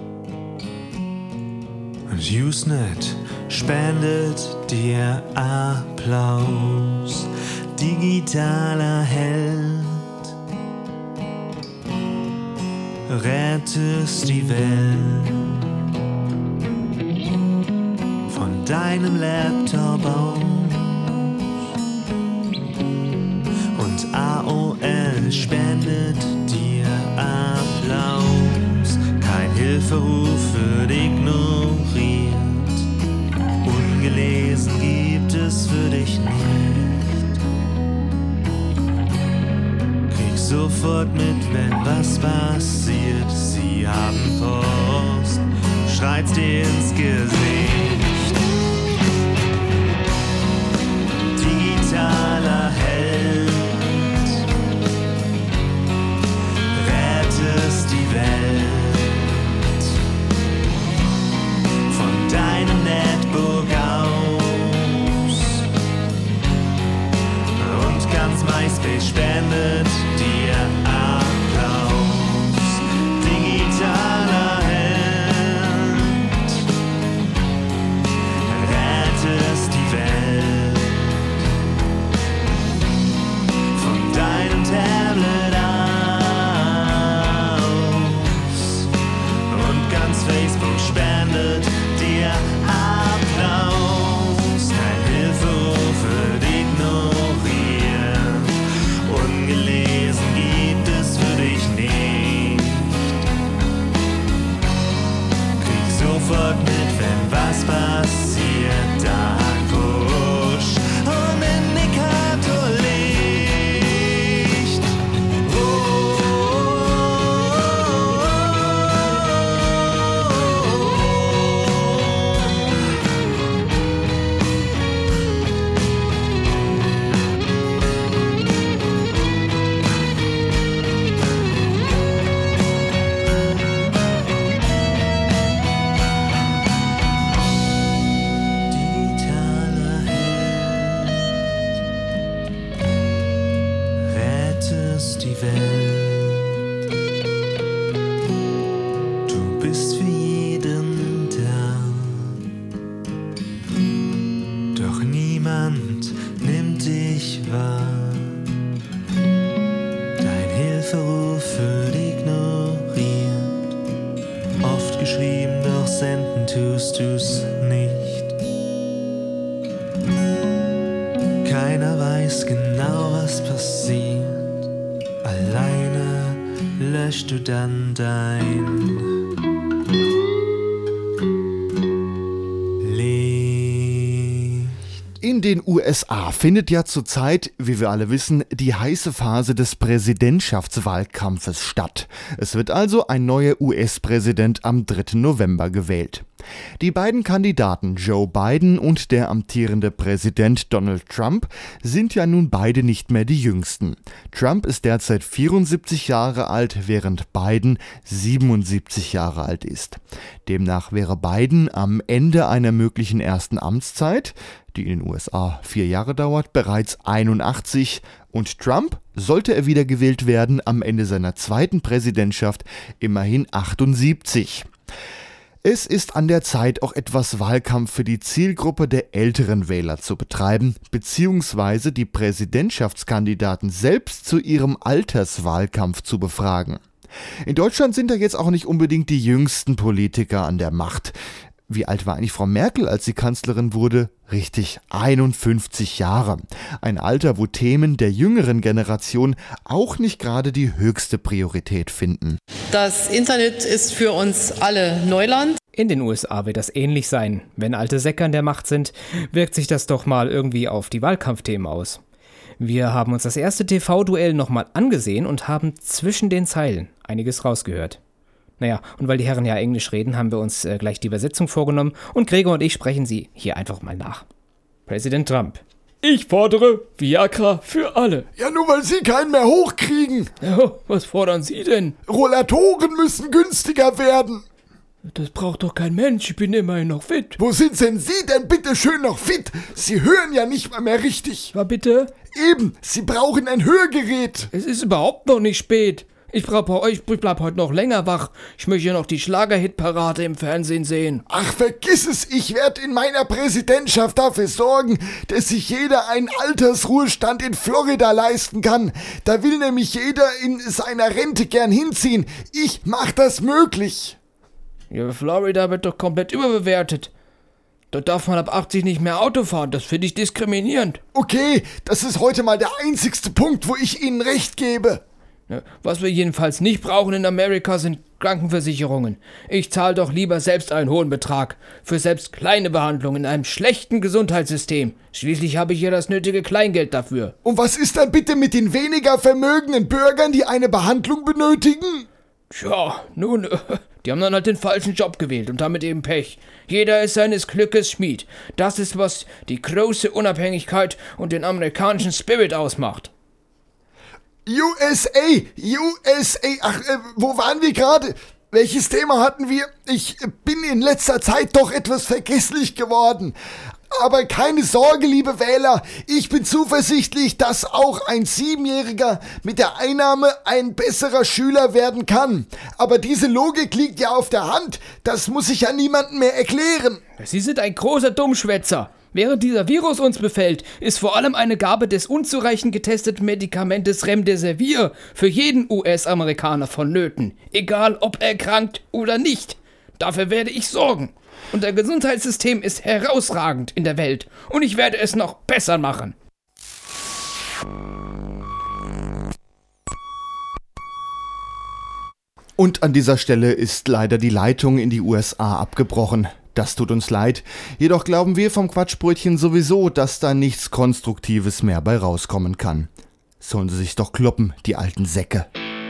Und Usenet spendet dir Applaus. Digitaler Held, rettest die Welt von deinem Laptop aus. Und AOL spendet dir Applaus. Kein Hilferuf wird ignoriert, ungelesen gibt es für dich nicht. sofort mit, wenn was passiert. Sie haben Post, schreit's dir ins Gesicht. Digitaler Held, rettest die Welt von deinem Netbook aus. Und ganz MySpace spendet dir Applaus. Digitaler Held, rettest die Welt von deinem Tablet aus. Und ganz Facebook spendet dir Applaus. Kein Hilferuf wird ignoriert. Ungelesen gibt es für dich nicht. Krieg sofort mit, wenn was passiert. Dark Push und Indikatorlicht. Digitaler Held, rettest die Welt. Du bist für jeden da, doch niemand nimmt dich wahr. Dein Hilferuf wird ignoriert. Oft geschrieben, doch senden tust du's nicht. Keiner weiß genau, was passiert. Alleine löscht du dann dein Licht. In den USA findet ja zurzeit, wie wir alle wissen, die heiße Phase des Präsidentschaftswahlkampfes statt. Es wird also ein neuer US-Präsident am 3. November gewählt. Die beiden Kandidaten Joe Biden und der amtierende Präsident Donald Trump sind ja nun beide nicht mehr die Jüngsten. Trump ist derzeit 74 Jahre alt, während Biden 77 Jahre alt ist. Demnach wäre Biden am Ende einer möglichen ersten Amtszeit, die in den USA 4 Jahre dauert, bereits 81 und Trump, sollte er wiedergewählt werden, am Ende seiner zweiten Präsidentschaft immerhin 78. Es ist an der Zeit, auch etwas Wahlkampf für die Zielgruppe der älteren Wähler zu betreiben, beziehungsweise die Präsidentschaftskandidaten selbst zu ihrem Alterswahlkampf zu befragen. In Deutschland sind da jetzt auch nicht unbedingt die jüngsten Politiker an der Macht. Wie alt war eigentlich Frau Merkel, als sie Kanzlerin wurde? Richtig, 51 Jahre. Ein Alter, wo Themen der jüngeren Generation auch nicht gerade die höchste Priorität finden. Das Internet ist für uns alle Neuland. In den USA wird das ähnlich sein. Wenn alte Säcke an der Macht sind, wirkt sich das doch mal irgendwie auf die Wahlkampfthemen aus. Wir haben uns das erste TV-Duell nochmal angesehen und haben zwischen den Zeilen einiges rausgehört. Naja, und weil die Herren ja Englisch reden, haben wir uns gleich die Übersetzung vorgenommen und Gregor und ich sprechen sie hier einfach mal nach. Präsident Trump. Ich fordere Viagra für alle. Ja, nur weil Sie keinen mehr hochkriegen. Ja, was fordern Sie denn? Rollatoren müssen günstiger werden. Das braucht doch kein Mensch, ich bin immerhin noch fit. Wo sind denn Sie denn bitte schön noch fit? Sie hören ja nicht mal mehr richtig. Was bitte? Eben, Sie brauchen ein Hörgerät. Es ist überhaupt noch nicht spät. Ich bleib heute noch länger wach. Ich möchte ja noch die Schlagerhit-Parade im Fernsehen sehen. Ach, vergiss es. Ich werde in meiner Präsidentschaft dafür sorgen, dass sich jeder einen Altersruhestand in Florida leisten kann. Da will nämlich jeder in seiner Rente gern hinziehen. Ich mach das möglich. Ja, Florida wird doch komplett überbewertet. Dort darf man ab 80 nicht mehr Auto fahren. Das finde ich diskriminierend. Okay, das ist heute mal der einzigste Punkt, wo ich Ihnen recht gebe. Was wir jedenfalls nicht brauchen in Amerika sind Krankenversicherungen. Ich zahle doch lieber selbst einen hohen Betrag für selbst kleine Behandlungen in einem schlechten Gesundheitssystem. Schließlich habe ich ja das nötige Kleingeld dafür. Und was ist dann bitte mit den weniger vermögenden Bürgern, die eine Behandlung benötigen? Tja, nun, die haben dann halt den falschen Job gewählt und damit eben Pech. Jeder ist seines Glückes Schmied. Das ist, was die große Unabhängigkeit und den amerikanischen Spirit ausmacht. USA, ach, wo waren wir gerade? Welches Thema hatten wir? Ich bin in letzter Zeit doch etwas vergesslich geworden. Aber keine Sorge, liebe Wähler, ich bin zuversichtlich, dass auch ein 7-Jähriger mit der Einnahme ein besserer Schüler werden kann. Aber diese Logik liegt ja auf der Hand, das muss ich ja niemandem mehr erklären. Sie sind ein großer Dummschwätzer. Während dieser Virus uns befällt, ist vor allem eine Gabe des unzureichend getesteten Medikamentes Remdesivir für jeden US-Amerikaner vonnöten, egal ob erkrankt oder nicht. Dafür werde ich sorgen. Unser Gesundheitssystem ist herausragend in der Welt und ich werde es noch besser machen. Und an dieser Stelle ist leider die Leitung in die USA abgebrochen. Das tut uns leid. Jedoch glauben wir vom Quatschbrötchen sowieso, dass da nichts Konstruktives mehr bei rauskommen kann. Sollen sie sich doch kloppen, die alten Säcke.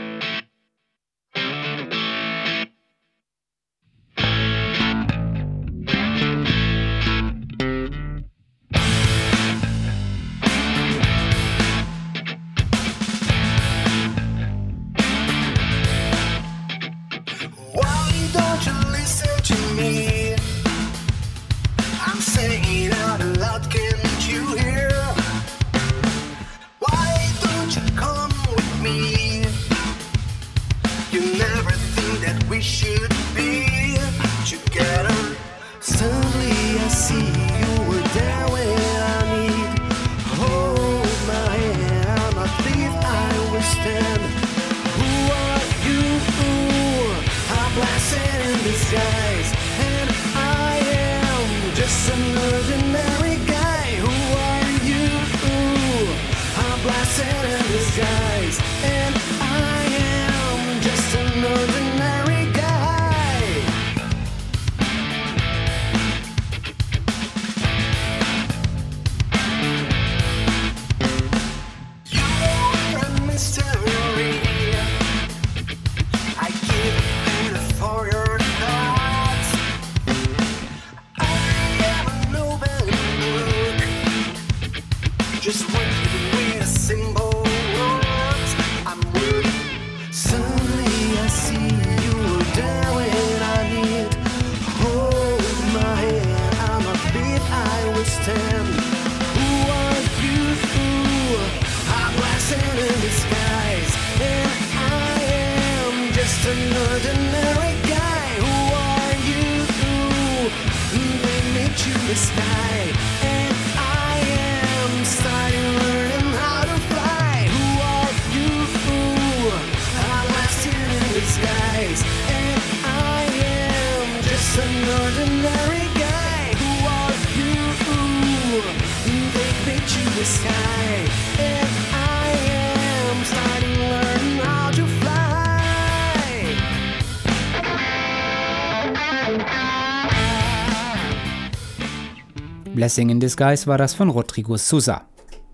Blessing in Disguise war das von Rodrigo Sousa.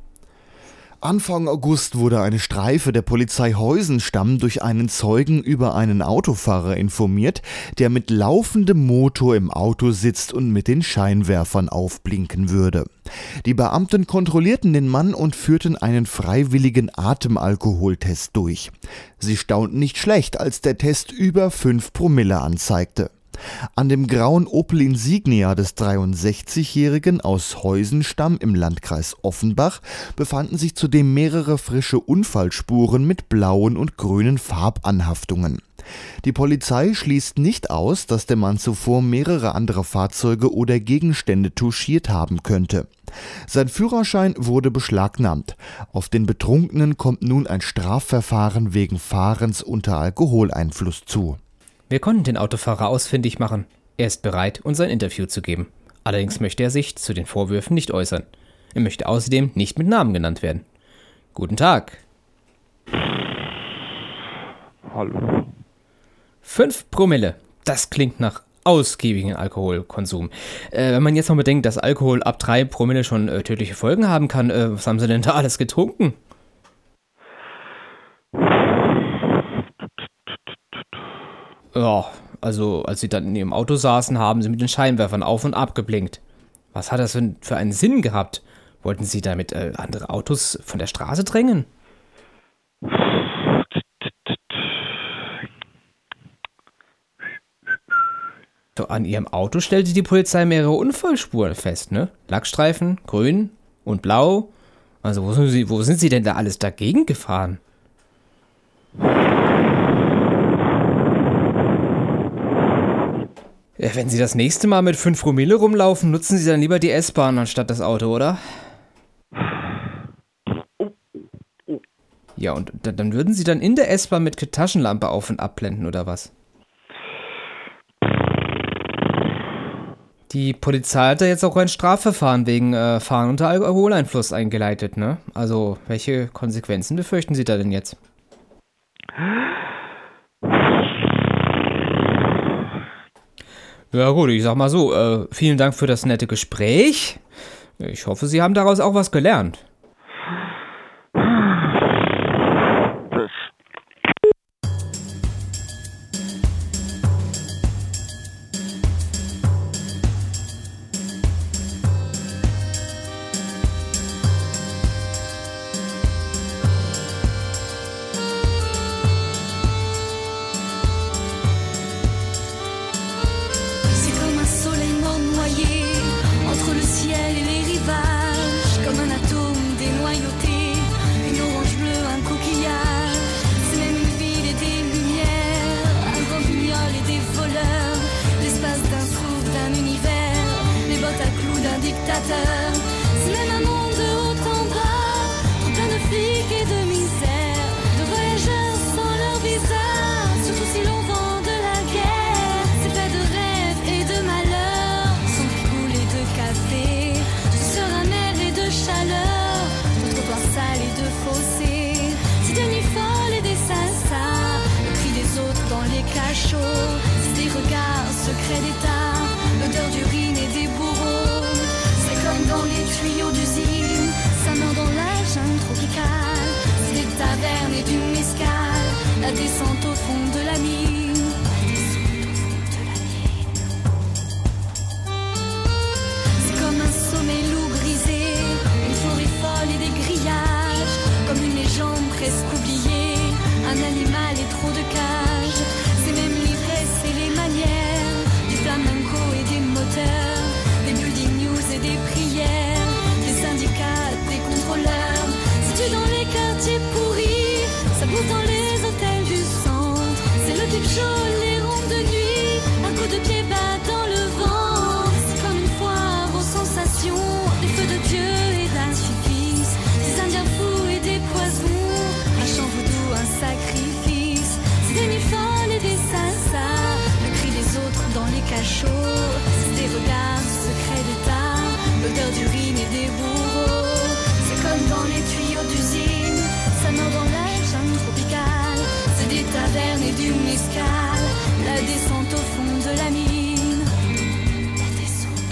Anfang August wurde eine Streife der Polizei Heusenstamm durch einen Zeugen über einen Autofahrer informiert, der mit laufendem Motor im Auto sitzt und mit den Scheinwerfern aufblinken würde. Die Beamten kontrollierten den Mann und führten einen freiwilligen Atemalkoholtest durch. Sie staunten nicht schlecht, als der Test über 5 Promille anzeigte. An dem grauen Opel Insignia des 63-Jährigen aus Heusenstamm im Landkreis Offenbach befanden sich zudem mehrere frische Unfallspuren mit blauen und grünen Farbanhaftungen. Die Polizei schließt nicht aus, dass der Mann zuvor mehrere andere Fahrzeuge oder Gegenstände touchiert haben könnte. Sein Führerschein wurde beschlagnahmt. Auf den Betrunkenen kommt nun ein Strafverfahren wegen Fahrens unter Alkoholeinfluss zu. Wir konnten den Autofahrer ausfindig machen. Er ist bereit, uns ein Interview zu geben. Allerdings möchte er sich zu den Vorwürfen nicht äußern. Er möchte außerdem nicht mit Namen genannt werden. Guten Tag. Hallo. 5 Promille. Das klingt nach ausgiebigen Alkoholkonsum. Wenn man jetzt noch bedenkt, dass Alkohol ab 3 Promille schon tödliche Folgen haben kann, was haben Sie denn da alles getrunken? Ja, also als Sie dann in Ihrem Auto saßen, haben Sie mit den Scheinwerfern auf und ab geblinkt. Was hat das denn für einen Sinn gehabt? Wollten Sie damit andere Autos von der Straße drängen? So, an Ihrem Auto stellte die Polizei mehrere Unfallspuren fest, ne? Lackstreifen, grün und blau. Also wo sind Sie denn da alles dagegen gefahren? Wenn Sie das nächste Mal mit 5 Promille rumlaufen, nutzen Sie dann lieber die S-Bahn anstatt das Auto, oder? Ja, und dann würden Sie dann in der S-Bahn mit Taschenlampe auf- und abblenden, oder was? Die Polizei hat da jetzt auch ein Strafverfahren wegen Fahren unter Alkoholeinfluss eingeleitet, ne? Also, welche Konsequenzen befürchten Sie da denn jetzt? Ja gut, ich sag mal so, vielen Dank für das nette Gespräch. Ich hoffe, Sie haben daraus auch was gelernt. C'est même un monde de haut en bas, trop plein de flics et de misère, de voyageurs sans leur visa, surtout si l'on vend de la guerre. C'est fait de rêves et de malheurs, sans coulées de café, de sueur amère et de chaleur, de trottoirs sales et de fossés, c'est de nuits folles et des sassas, le cri des autres dans les cachots, c'est des regards secrets d'état, l'odeur d'urine et des bourreaux. Dans les tuyaux d'usine, ça meurt dans la jungle tropicale. C'est des tavernes et du mescal, la descente au fond de la mine. C'est comme un sommet loup brisé, une forêt folle et des grillages, comme une légende presque oubliée, un animal et trop de cages. C'est même l'ivresse et les manières, du flamenco et des moteurs, des building news et des prières, des syndicats, des contrôleurs. Si tu dans les quartiers pourris, ça bouffe dans les hôtels du centre. C'est le type chaud, les rondes de nuit, un coup de pied bas dans le vent. C'est comme une foire aux sensations, des feux de Dieu et d'artifice, des indiens fous et des poisons, un chant vaudou, un sacrifice. C'est des nuits folles et des sassas, le cri des autres dans les cachots, c'est des regards secrets d'état, l'odeur d'urine et des bourreaux. C'est comme dans les tuyaux d'usine, ça meurt dans la jungle tropicale. C'est des tavernes et du mescal, la descente au fond de la mine. La descente.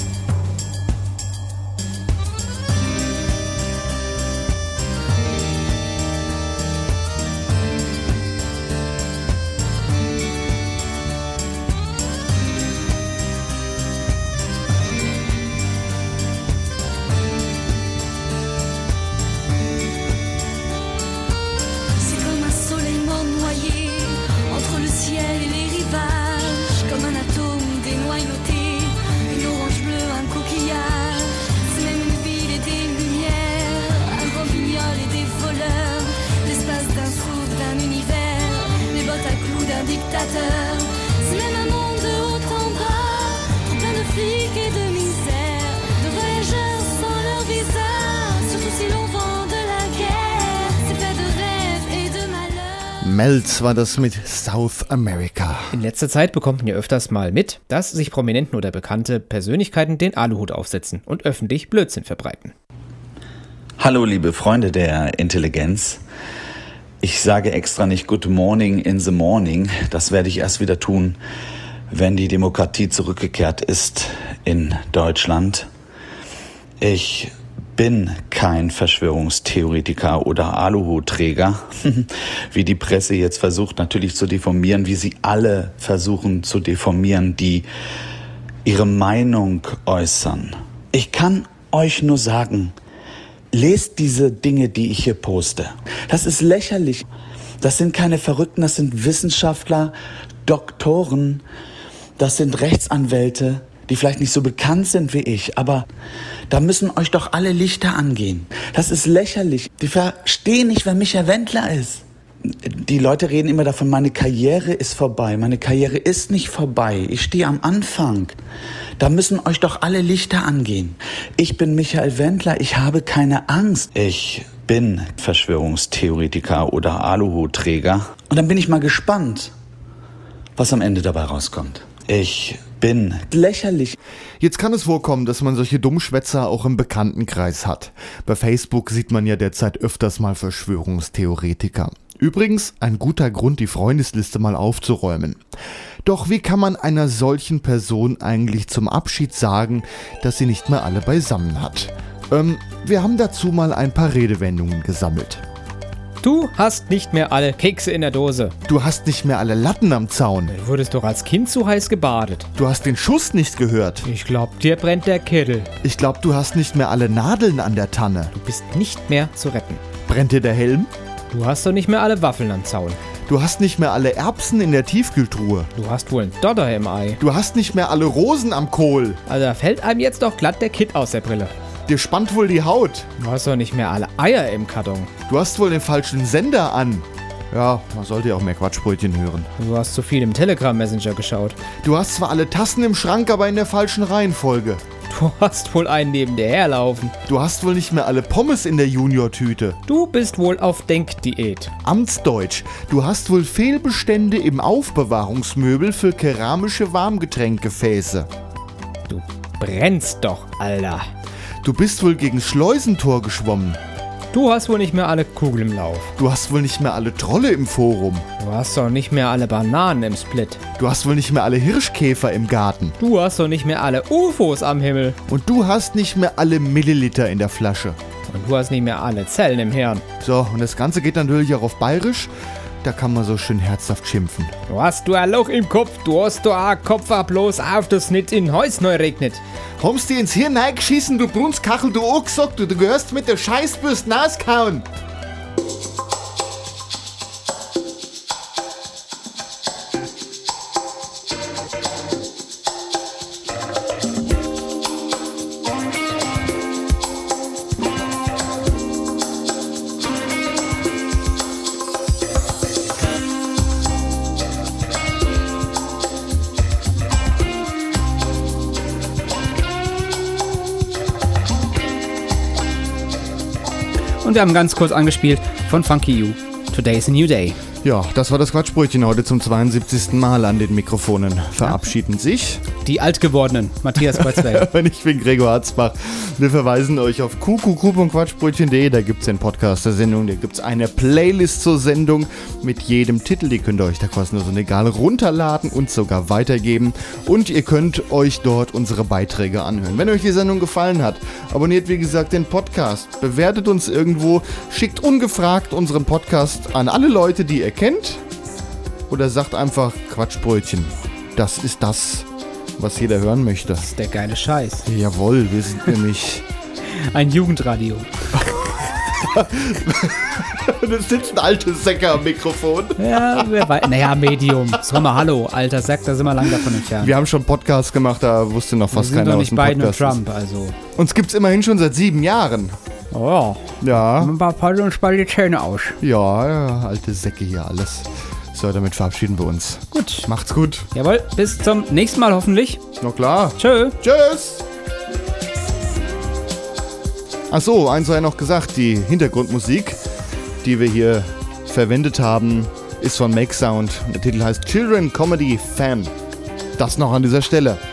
C'est même un monde de haut en bas, trop plein de flics et de misère, de voyageurs sans leur visa, surtout si l'on vend de la guerre. C'est fait de rêves et de malheur. Melz war das mit South America. In letzter Zeit bekommt man ja öfters mal mit, dass sich Prominenten oder bekannte Persönlichkeiten den Aluhut aufsetzen und öffentlich Blödsinn verbreiten. Hallo liebe Freunde der Intelligenz. Ich sage extra nicht Good Morning in the Morning. Das werde ich erst wieder tun, wenn die Demokratie zurückgekehrt ist in Deutschland. Ich bin kein Verschwörungstheoretiker oder Aluhutträger, wie die Presse jetzt versucht natürlich zu deformieren, wie sie alle versuchen zu deformieren, die ihre Meinung äußern. Ich kann euch nur sagen, lest diese Dinge, die ich hier poste. Das ist lächerlich. Das sind keine Verrückten, das sind Wissenschaftler, Doktoren, das sind Rechtsanwälte, die vielleicht nicht so bekannt sind wie ich, aber da müssen euch doch alle Lichter angehen. Das ist lächerlich. Die verstehen nicht, wer Michael Wendler ist. Die Leute reden immer davon, meine Karriere ist vorbei. Meine Karriere ist nicht vorbei. Ich stehe am Anfang. Da müssen euch doch alle Lichter angehen. Ich bin Michael Wendler. Ich habe keine Angst. Ich bin Verschwörungstheoretiker oder Aluhutträger. Und dann bin ich mal gespannt, was am Ende dabei rauskommt. Ich bin lächerlich. Jetzt kann es vorkommen, dass man solche Dummschwätzer auch im Bekanntenkreis hat. Bei Facebook sieht man ja derzeit öfters mal Verschwörungstheoretiker. Übrigens ein guter Grund, die Freundesliste mal aufzuräumen. Doch wie kann man einer solchen Person eigentlich zum Abschied sagen, dass sie nicht mehr alle beisammen hat? Wir haben dazu mal ein paar Redewendungen gesammelt. Du hast nicht mehr alle Kekse in der Dose. Du hast nicht mehr alle Latten am Zaun. Du wurdest doch als Kind zu heiß gebadet. Du hast den Schuss nicht gehört. Ich glaub, dir brennt der Kittel. Ich glaub, du hast nicht mehr alle Nadeln an der Tanne. Du bist nicht mehr zu retten. Brennt dir der Helm? Du hast doch nicht mehr alle Waffeln am Zaun. Du hast nicht mehr alle Erbsen in der Tiefkühltruhe. Du hast wohl einen Dodder im Ei. Du hast nicht mehr alle Rosen am Kohl. Also da fällt einem jetzt doch glatt der Kitt aus der Brille. Dir spannt wohl die Haut. Du hast doch nicht mehr alle Eier im Karton. Du hast wohl den falschen Sender an. Ja, man sollte ja auch mehr Quatschbrötchen hören. Du hast zu viel im Telegram-Messenger geschaut. Du hast zwar alle Tassen im Schrank, aber in der falschen Reihenfolge. Du hast wohl einen neben dir herlaufen. Du hast wohl nicht mehr alle Pommes in der Junior-Tüte. Du bist wohl auf Denkdiät. Amtsdeutsch. Du hast wohl Fehlbestände im Aufbewahrungsmöbel für keramische Warmgetränkgefäße. Du brennst doch, Alter. Du bist wohl gegen Schleusentor geschwommen. Du hast wohl nicht mehr alle Kugeln im Lauf. Du hast wohl nicht mehr alle Trolle im Forum. Du hast doch nicht mehr alle Bananen im Split. Du hast wohl nicht mehr alle Hirschkäfer im Garten. Du hast doch nicht mehr alle UFOs am Himmel. Und du hast nicht mehr alle Milliliter in der Flasche. Und du hast nicht mehr alle Zellen im Hirn. So, und das Ganze geht natürlich auch auf Bayerisch. Da kann man so schön herzhaft schimpfen. Du hast du ein Loch im Kopf, du hast du ein Kopf bloß auf, das nicht in Häus neu regnet. Haben's dir ins Hirn reingeschissen, du Brunskachel, du Ochsock, du gehörst mit der Scheißbürste auskauen. Und wir haben ganz kurz angespielt von Funky You. Today's a New Day. Ja, das war das Quatschbrötchen heute zum 72. Mal an den Mikrofonen. Verabschieden sich die Altgewordenen, Matthias Kreuzberger. Und ich bin Gregor Harzbach. Wir verweisen euch auf qqq.quatschbrötchen.de. Da gibt es den Podcast der Sendung. Da gibt es eine Playlist zur Sendung mit jedem Titel. Die könnt ihr euch da kostenlos und egal runterladen und sogar weitergeben. Und ihr könnt euch dort unsere Beiträge anhören. Wenn euch die Sendung gefallen hat, abonniert wie gesagt den Podcast. Bewertet uns irgendwo. Schickt ungefragt unseren Podcast an alle Leute, die ihr kennt. Oder sagt einfach Quatschbrötchen. Das ist das, was jeder hören möchte. Das ist der geile Scheiß. Jawohl, wir sind nämlich ein Jugendradio. Und es sitzt ein alter Säcker am Mikrofon. Ja, wer weiß. Naja, Medium. Sag mal, hallo, alter Sack, da sind wir lang davon entfernt. Wir haben schon Podcasts gemacht, da wusste noch fast keiner, was ein Podcast ist. Wir sind doch nicht Biden und Trump, also. Uns gibt's immerhin schon seit 7 Jahren. Oh. Ja. Man baut uns bald die Zähne aus. Ja, alte Säcke hier alles. So, damit verabschieden wir uns. Gut. Macht's gut. Jawohl, bis zum nächsten Mal hoffentlich. Na klar. Tschö. Tschüss. Achso, eins sei noch gesagt, die Hintergrundmusik, die wir hier verwendet haben, ist von Make Sound. Der Titel heißt Children Comedy Fan. Das noch an dieser Stelle.